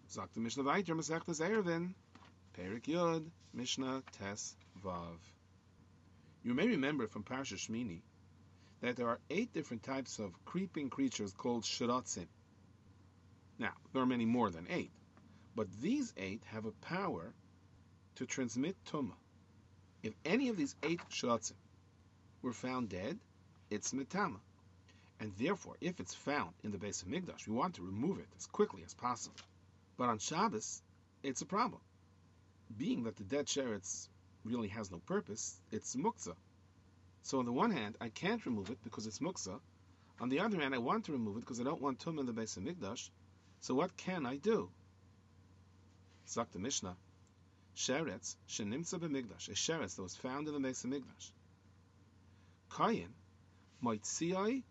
Sagt the Mishnah weiter, Masechtas Eruvin, Perik Yud, Mishnah Tes Vav. You may remember from Parsha Shmini that there are 8 different types of creeping creatures called shiratzim. Now, there are many more than 8, but these 8 have a power to transmit tumah. If any of these 8 shiratzim were found dead, it's metama. And therefore, if it's found in the Beis Hamikdash, we want to remove it as quickly as possible. But on Shabbos, it's a problem. Being that the dead sheretz really has no purpose, it's muktzah. So on the one hand, I can't remove it because it's muktzah. On the other hand, I want to remove it because I don't want tumah in the Beis Hamikdash. So what can I do? Zok the Mishnah, sheretz shenimtza b'mikdash, a sheretz that was found in the Beis Hamikdash. Kayin moitziai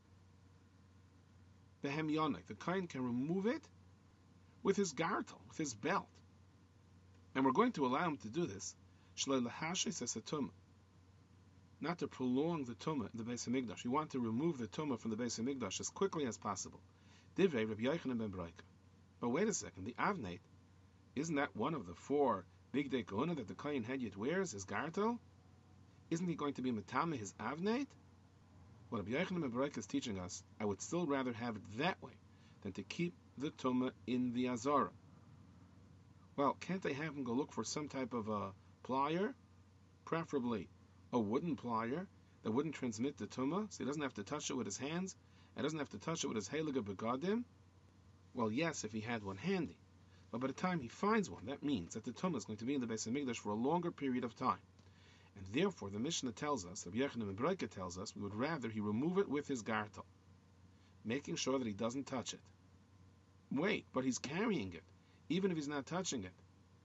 behem yonai. The kayin can remove it with his gartel, with his belt. And we're going to allow him to do this, shloi lahashes es tumah, not to prolong the tumah in the Beis Hamikdash. We want to remove the tumah from the Beis Hamikdash as quickly as possible. Divrei Rabbi Yochanan ben Broika. But wait a second, the avneit, isn't that one of the 4 big day kahuna that the kohen hedyot wears, his gartel? Isn't he going to be metame his avneit? What Rabbi Yochanan ben Broika is teaching us, I would still rather have it that way than to keep the tumah in the azara. Well, can't they have him go look for some type of a plier, preferably a wooden plier that wouldn't transmit the tumah, so he doesn't have to touch it with his hands, and doesn't have to touch it with his heilige begadim? Well, yes, if he had one handy. But by the time he finds one, that means that the tumah is going to be in the Beis Hamikdash for a longer period of time. And therefore, the Mishnah tells us, Rabbi Yochanan ben Broika tells us, we would rather he remove it with his gartel, making sure that he doesn't touch it. Wait, but he's carrying it, even if he's not touching it.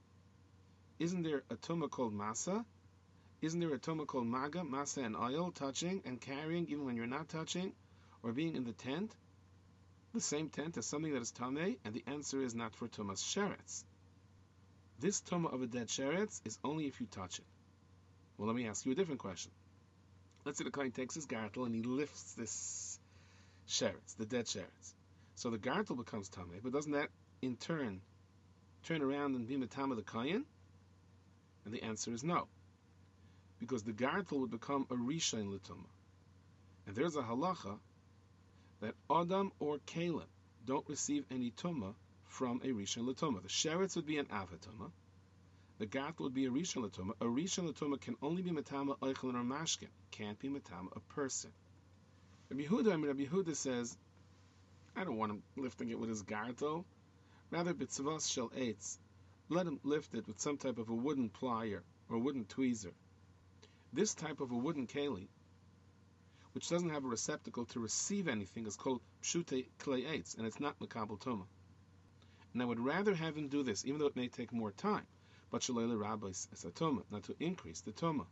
Isn't there a tumah called masa? Isn't there a tumah called maga, masa and oil, touching and carrying even when you're not touching, or being in the tent, the same tent as something that is tameh? And the answer is not for tumas sheretz. This tumah of a dead sheretz is only if you touch it. Well, let me ask you a different question. Let's say the kohen takes his gartel and he lifts this sheretz, the dead sheretz. So the gartel becomes tameh, but doesn't that in turn around and be metama the kohen? And the answer is no, because the gartel would become a rishon l'tumah. And there's a halacha that Adam or Kalim don't receive any tumah from a rishon l'tumah. The sheretz would be an avatumah. The gartel would be a rishon l'tumah. A rishon l'tumah can only be metama oichlin or mashkin. Can't be metama a person. Rabbi Yehuda says, I don't want him lifting it with his gartel. Rather, b'tzvas shel eitz, let him lift it with some type of a wooden plier or wooden tweezer. This type of a wooden keli, which doesn't have a receptacle to receive anything, is called pshute klei eitz, and it's not makabel tumah. And I would rather have him do this, even though it may take more time, but shalei l'rabbis es tumah, not to increase the tumah.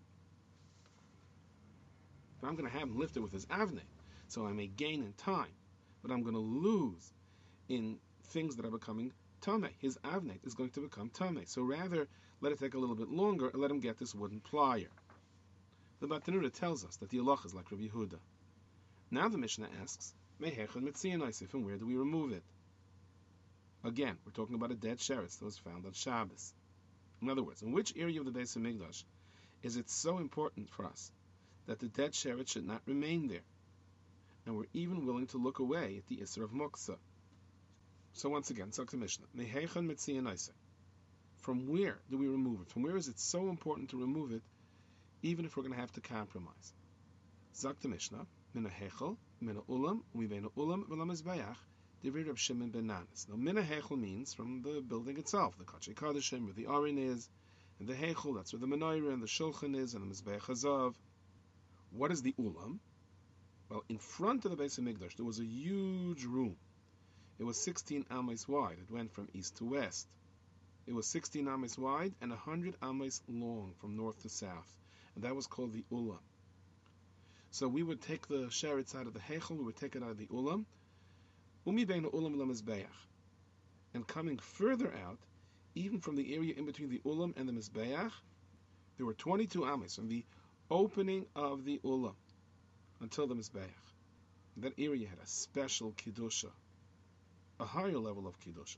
If I'm going to have him lift it with his avnei, so I may gain in time, but I'm going to lose in things that are becoming tameh. His avnei is going to become tameh. So rather, let it take a little bit longer and let him get this wooden plier. The Batanura tells us that the halacha is like Rabbi Yehuda. Now the Mishnah asks, Mehechad Metzianaisif, from where do we remove it? Again, we're talking about a dead sheretz that was found on Shabbos. In other words, in which area of the Beis Hamikdash is it so important for us that the dead sheretz should not remain there? And we're even willing to look away at the Isser of Muktzah. So once again, Zok the Mishnah, Mehechad Metzianaisif. From where do we remove it? From where is it so important to remove it, even if we're going to have to compromise? Zok the Mishnah, Mina Hechel, Mina Ulam, Umibeina Ulam, V'lam Mizbeach, Divrei Reb Shimon ben Nanas. Now, Mina Hechel means from the building itself, the Kachei Kadashim, where the Aron is, and the Hechel, that's where the Menorah and the Shulchan is, and the Mizbeach Hazav. What is the Ulam? Well, in front of the Beis Hamikdash, there was a huge room. It was 16 ames wide. It went from east to west. It was 16 ames wide and 100 ames long from north to south. And that was called the Ulam. So we would take the sheretz out of the Hechel, we would take it out of the Ulam. Umi bein Ulam l'mizbeach. And coming further out, even from the area in between the Ulam and the Mizbeach, there were 22 ames from the opening of the Ulam until the Mizbeach. That area had a special Kiddusha, a higher level of Kiddusha.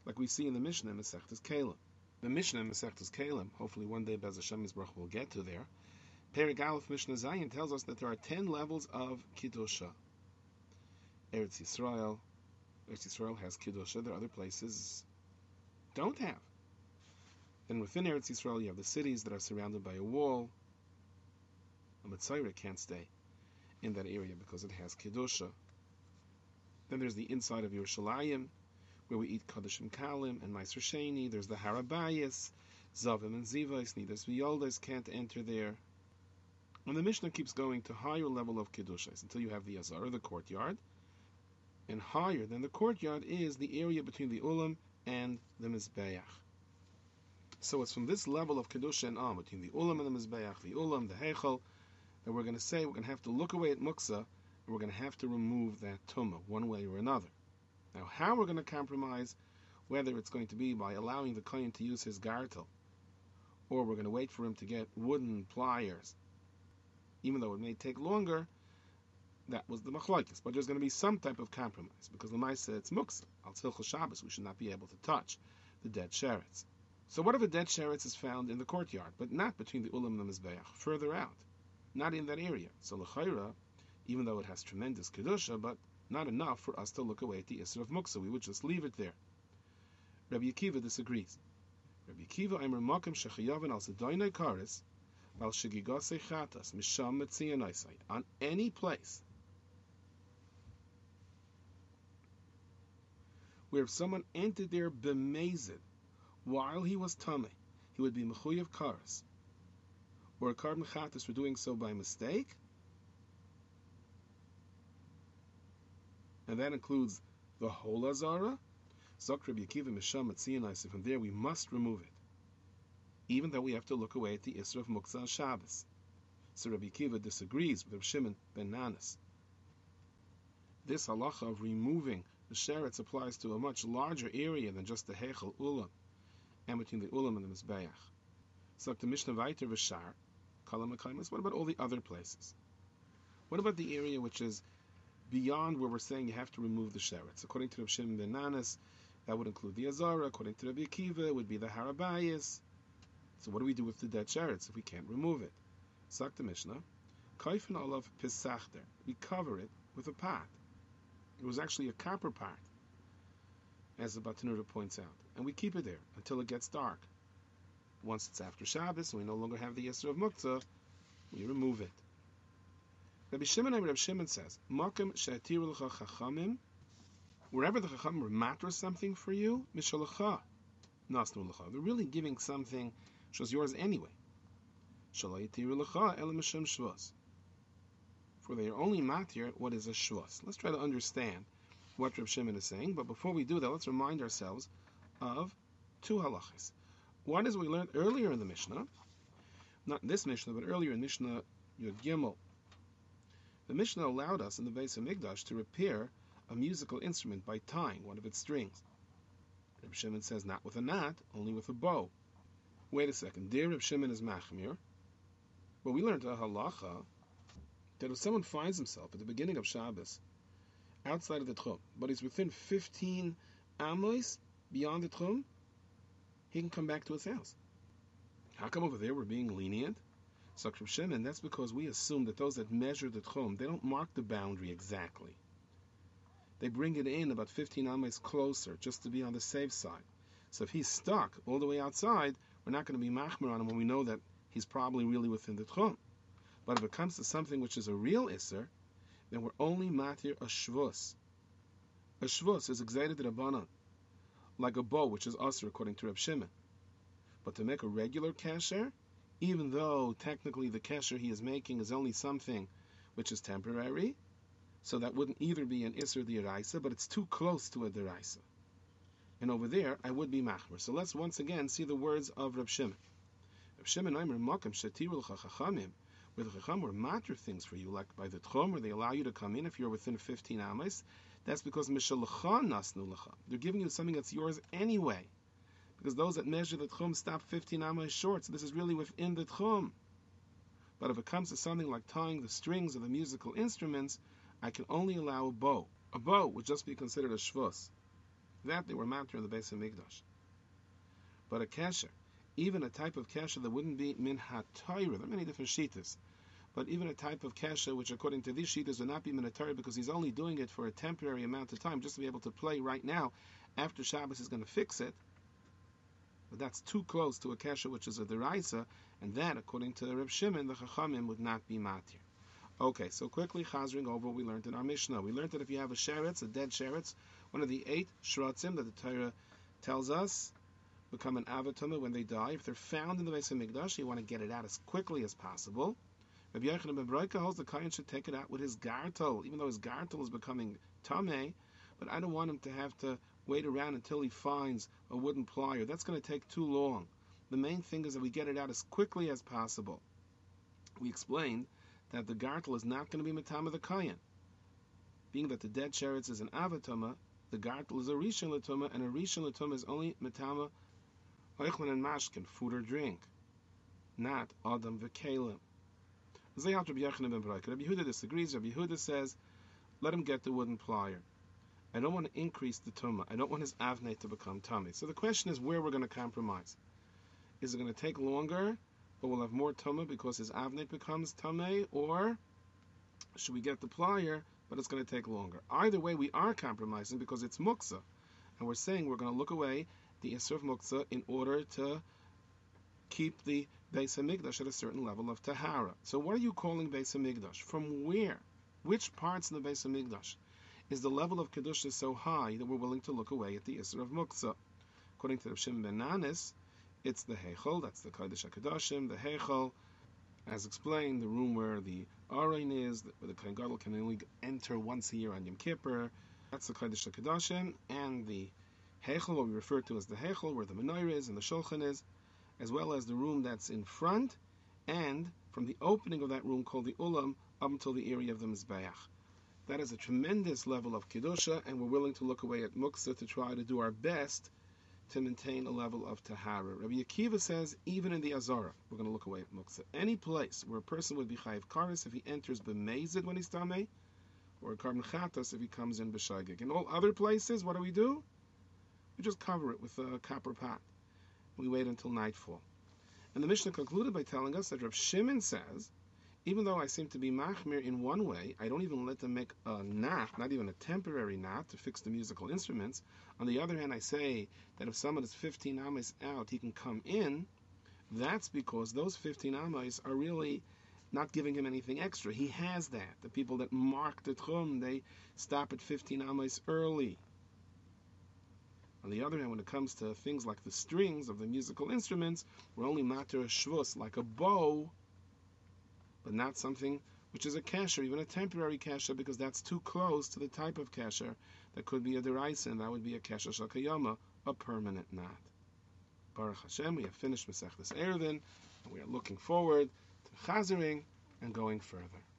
like we see in the Mishnah in Masechtas Kalim. The Mishnah in Masechtas Kalim, hopefully one day Bez Hashem Yisbarach will get to there. Perek Aleph Mishnah Zayin tells us that there are 10 levels of Kiddusha. Eretz Yisrael has Kiddusha. There are other places don't have. Then within Eretz Yisrael you have the cities that are surrounded by a wall. A Mitzayra can't stay in that area because it has Kiddusha. Then there's the inside of Yerushalayim, where we eat Kadashim Kalim and Meiser Sheni. There's the Harabayas, Zavim and Zivais, Nidas V'Yoldes can't enter there. And the Mishnah keeps going to higher level of Kiddushas until you have the Azara, the courtyard. And higher than the courtyard is the area between the Ulam and the Mizbeach. So it's from this level of Kiddusha and on, between the Ulam and the Mizbeach, the Ulam, the Heichel, that we're going to say we're going to have to look away at Muksa, and we're going to have to remove that Tumah one way or another. Now, how we're going to compromise, whether it's going to be by allowing the Kohen to use his gartel, or we're going to wait for him to get wooden pliers, even though it may take longer, that was the machlokes. But there's going to be some type of compromise, because the Lamaisa it's Muksa. Al Tzilchel Shabbos, we should not be able to touch the dead sheretz. So what if a dead sheretz is found in the courtyard, but not between the Ulam and the Mizbeach, further out, not in that area? So l'chayra, even though it has tremendous Kedusha, but not enough for us to look away at the Isser of Muksa. We would just leave it there. Rabbi Akiva disagrees. Rabbi Akiva, Eimer Makim Shechayavan al Zedainai Karis, al Shegigase Chatas, Misham Metzianaisait, on any place where if someone entered there b'mezid while he was tamei, he would be mechuyev karas, or a carbon chatas for doing so by mistake, and that includes the whole azara. Zok Rabbi Akiva Misham Metzianaisait, from there we must remove it, even though we have to look away at the Isra of Muksa on Shabbos. So Rabbi Akiva disagrees with Rabbi Shimon ben Nanas. This halacha of removing the sheretz applies to a much larger area than just the Heichel Ulam, and between the Ulam and the Mizbeach. So the Mishnah Vayter V'Shar, Kalam HaKaimas, what about all the other places? What about the area which is beyond where we're saying you have to remove the sheretz? According to Rabbi Shimon ben Nanas, that would include the Azara. According to Rabbi Akiva, it would be the Harabayas. So what do we do with the dead sheretz if we can't remove it? Sak the Mishnah, Kaifin Olav Pisachter, we cover it with a pot. It was actually a copper pot, as the Batanura points out, and we keep it there until it gets dark. Once it's after Shabbos and we no longer have the Yisr of Muktzah, we remove it. Rabbi Shimon says, Makim she'atiru l'cha chachamim, wherever the chachamim matter something for you, mishalacha nasnu l'cha. They're really giving something which was yours anyway. Shalai yatiru l'cha ela mishum shvus. For they are only matir what is a shvus. Let's try to understand what Reb Shimon is saying, but before we do that, let's remind ourselves of two halachas. One is we learned earlier in the Mishnah, not in this Mishnah, but earlier in Mishnah Yud Gimel. The Mishnah allowed us in the Beis HaMikdash to repair a musical instrument by tying one of its strings. Reb Shimon says not with a knot, only with a bow. Wait a second, dear Reb Shimon is machmir, but we learned a halacha that if someone finds himself at the beginning of Shabbos outside of the Tchum, but he's within 15 amos beyond the Tchum, he can come back to his house. How come over there we're being lenient? So Reb Shimon, that's because we assume that those that measure the Tchum, they don't mark the boundary exactly. They bring it in about 15 amos closer, just to be on the safe side. So if he's stuck all the way outside, we're not going to be machmer on him when we know that he's probably really within the Tchum. But if it comes to something which is a real Isser, then we're only matir a shvus. A shvus is excited Rabbanan, like a bow, which is Asr according to Reb Shimon. But to make a regular kasher, even though technically the kasher he is making is only something which is temporary, so that wouldn't either be an Isser d'Oraisa, but it's too close to a d'Oraisa. And over there, I would be machmer. So let's once again see the words of Reb Shimon. Reb Shimon, Aimer Makam Shetiru L'Chachachamim, where the Chacham were matter things for you, like by the Tchum, where they allow you to come in if you're within 15 amos, that's because Mishalacha Nasnu Lacha. They're giving you something that's yours anyway. Because those that measure the Tchum stop 15 amos short, so this is really within the Tchum. But if it comes to something like tying the strings of the musical instruments, I can only allow a bow. A bow would just be considered a shvus. That they were matter in the Beis Hamikdash. But a kesher, even a type of kesher that wouldn't be min ha-Torah, there are many different shitas, but even a type of kesher which according to these shitas would not be min ha-Torah because he's only doing it for a temporary amount of time, just to be able to play right now, after Shabbos he's going to fix it, but that's too close to a kesher which is a deraisa, and that, according to Reb Shimon, the Chachamim would not be matir. Okay, so quickly chazering over what we learned in our Mishnah. We learned that if you have a sheretz, a dead sheretz, one of the 8 shrotzim that the Torah tells us become an avatuma when they die. If they're found in the Beis Hamikdash, you want to get it out as quickly as possible. Rabbi Yochanan ben Broika holds the kohen should take it out with his gartel, even though his gartel is becoming tameh, but I don't want him to have to wait around until he finds a wooden plier. That's going to take too long. The main thing is that we get it out as quickly as possible. We explained that the gartel is not going to be matama the kohen. Being that the dead sheretz is an avatuma, the gartel is a rishon latuma, and a rishon latuma is only matama oichlin and mashkin, food or drink, not adam v'kelim. Zayat Rabbi Yochanan ben Broika. Rabbi Yehuda disagrees. Rabbi Yehuda says, let him get the wooden plier. I don't want to increase the tumah. I don't want his avnei to become tummy. So the question is where we're going to compromise. Is it going to take longer, but we'll have more tumah because his avnei becomes tummy, or should we get the plier, but it's going to take longer? Either way, we are compromising because it's muktzah, and we're saying we're going to look away the Isser of muktzah in order to keep the Beis Hamikdash at a certain level of tahara. So what are you calling Beis Hamikdash? From where? Which parts in the Beis Hamikdash is the level of kedusha so high that we're willing to look away at the Isser of muktzah? According to Reb Shimon ben Nanis, it's the Heichel, that's the Kodesh HaKadoshim, the Heichel, as explained, the room where the Aron is, where the Kohen Gadol can only enter once a year on Yom Kippur. That's the Kodesh HaKadoshim, and the Heichel, what we refer to as the Heichel, where the Menorah is and the Shulchan is, as well as the room that's in front, and from the opening of that room called the Ulam up until the area of the Mizbeach. That is a tremendous level of Kedusha, and we're willing to look away at Muktzah to try to do our best to maintain a level of Tahara. Rabbi Akiva says, even in the Azara, we're going to look away at Muktzah. Any place where a person would be Chayiv Karis if he enters B'mezid when he's Tameh, or Karban Chatas if he comes in B'Shagig. In all other places, what do? We just cover it with a copper pot. We wait until nightfall. And the Mishnah concluded by telling us that Reb Shimon says, even though I seem to be machmir in one way, I don't even let them make a knot, not even a temporary knot, to fix the musical instruments. On the other hand, I say that if someone is 15 amas out, he can come in. That's because those 15 amas are really not giving him anything extra. He has that. The people that mark the tchum, they stop at 15 amas early. On the other hand, when it comes to things like the strings of the musical instruments, we're only matter a shvus, like a bow, but not something which is a kasher, even a temporary kasher, because that's too close to the type of kasher that could be a deraisa, and that would be a kasher shakayama, a permanent knot. Baruch Hashem, we have finished Masechtas Eruvin, and we are looking forward to chazering and going further.